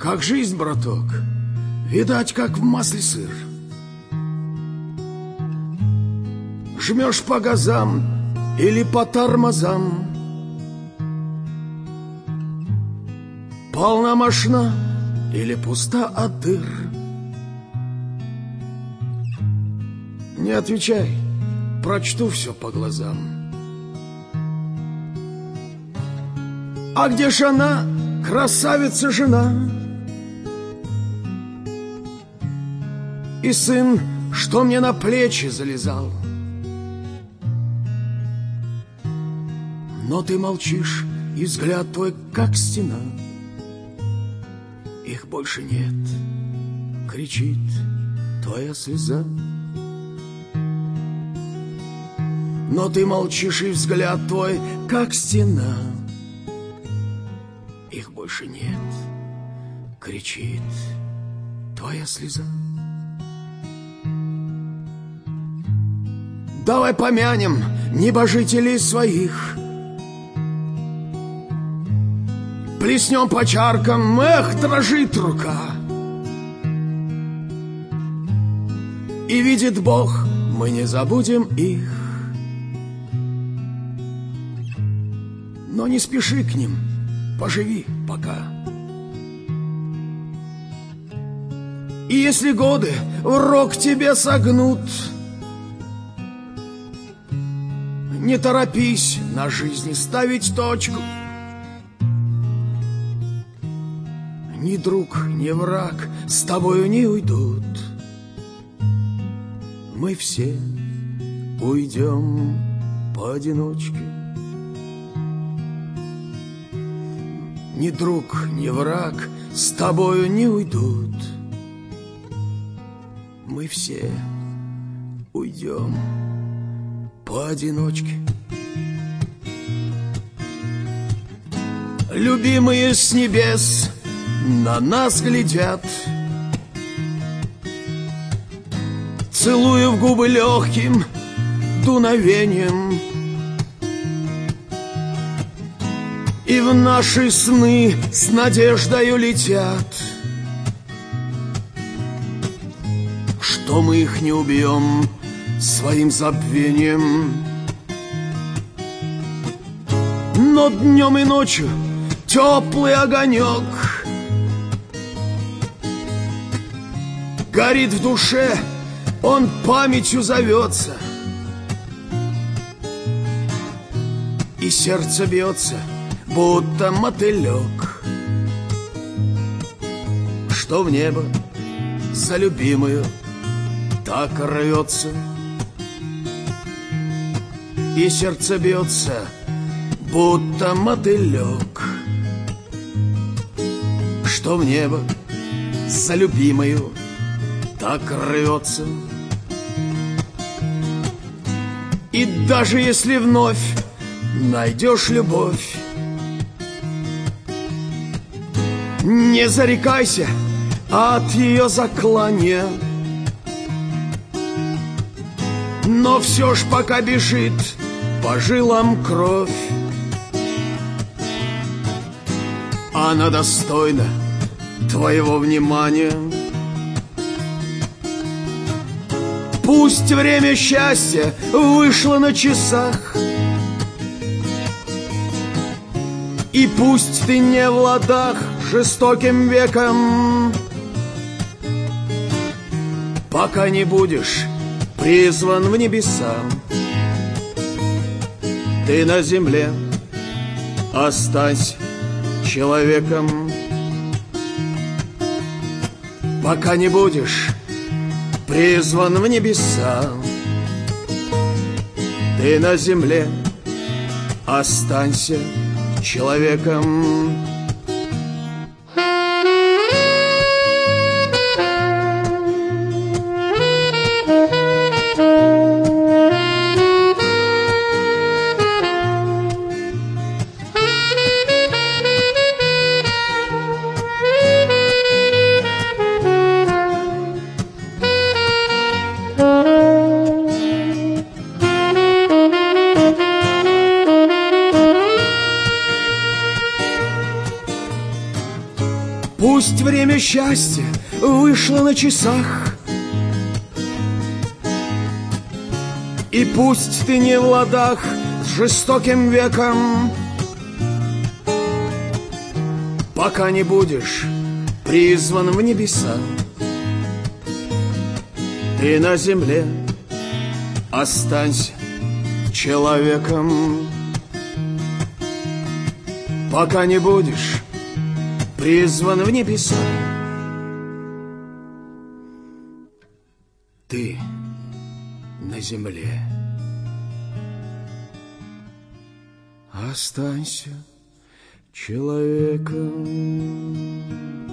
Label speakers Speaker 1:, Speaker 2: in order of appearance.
Speaker 1: Как жизнь, браток, видать, как в масле сыр. Жмешь по газам или по тормозам, полна машина или пуста от дыр. Не отвечай, прочту все по глазам. А где ж она, красавица жена? И сын, что мне на плечи залезал? Но ты молчишь, и взгляд твой как стена. Их больше нет, кричит твоя слеза. Но ты молчишь, и взгляд твой как стена. Их больше нет, кричит твоя слеза. Давай помянем небожителей своих, плеснем по чаркам, эх, дрожит рука. И видит Бог, мы не забудем их. Но не спеши к ним, поживи пока. И если годы в рог тебе согнут, не торопись на жизни ставить точку. Ни друг, ни враг с тобою не уйдут. Мы все уйдем поодиночке. Ни друг, ни враг с тобою не уйдут. Мы все уйдем поодиночке. Любимые с небес на нас глядят, целую в губы легким дуновением. И в наши сны с надеждою летят, что мы их не убьем своим забвением. Но днем и ночью теплый огонек горит в душе, он памятью зовется, и сердце бьется, будто мотылек, что в небо за любимую так рвется. И сердце бьется, будто мотылек, что в небо за любимую так рвется. И даже если вновь найдешь любовь, не зарекайся от ее заклания. Но все ж пока бежит по жилам кровь, она достойна твоего внимания. Пусть время счастья вышло на часах, и пусть ты не в ладах жестоким веком, пока не будешь призван в небеса. Ты на земле останься человеком, пока не будешь призван в небеса. Ты на земле останься человеком. Время счастья вышло на часах, и пусть ты не в ладах с жестоким веком, пока не будешь призван в небеса, ты на земле останься человеком. Пока не будешь призван в небеса, ты на земле останься человеком.